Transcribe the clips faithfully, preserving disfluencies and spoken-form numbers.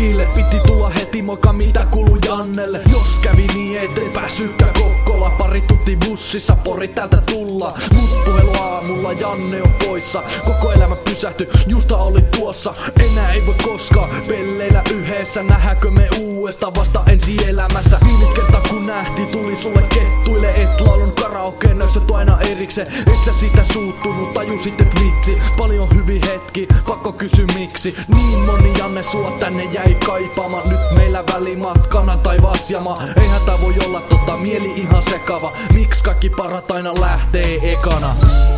Niille piti tulla heti moka mitä kuulu Jannelle. Jos kävi niin ettei päässytkään Kokkola, pari tunti bussissa Pori täältä tulla. Mut puhelu aamulla Janne on poissa. Koko elämä pysähty, justa oli tuossa. Enää ei voi koskaan pelleillä yhdessä. Nähdäänkö me uudestaan vasta ensi elämässä. Viimeis kerta kun nähtiin tuli sulle kettuille. Et laulun karaokeen nössöt aina erikseen. Et sä siitä suuttunut, tajusit et vitsi. Paljon hyviä hetki, pakko kysy miksi. Niin moni Janne sua tänne jäi kaipaamaan. Nyt meillä välimatkana taivas jama. Eihän tää voi olla tota mieli ihan sekava. Miks kaikki parat aina lähtee ekana?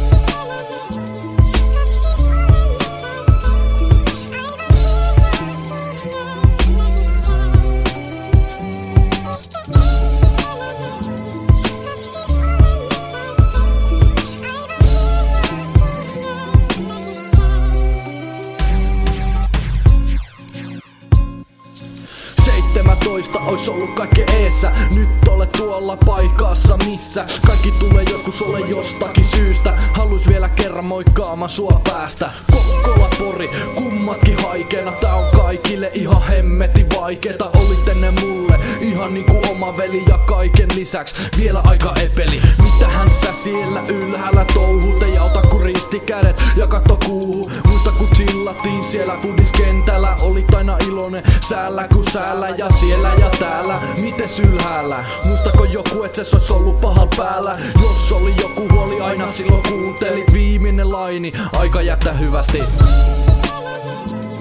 seitsemäntoista ois ollut kaikki eessä. Nyt olet tuolla paikassa missä kaikki tulee joskus ole jostakin syystä. Haluis vielä kerran moikkaamaan sua päästä. Kokkola, Pori, kummatkin haikeena. Tää on kaikille ihan hemmetin vaikeeta. Olit ennen mulle ihan niinku oma veli ja kaiken lisäks vielä aika epeli. Mitähän sä siellä ylhäällä touhut? Ei auta kun risti kädet ja katto kuuhu. Muista kun chillattiin siellä fudiskentällä. Olit aina iloinen säällä kun säällä ja siellä ja täällä. Mites ylhäällä? Muistako joku et se ois ollut pahal päällä? Jos oli joku huoli aina silloin kuunteli. Viimeinen laini, aika jättää hyvästi.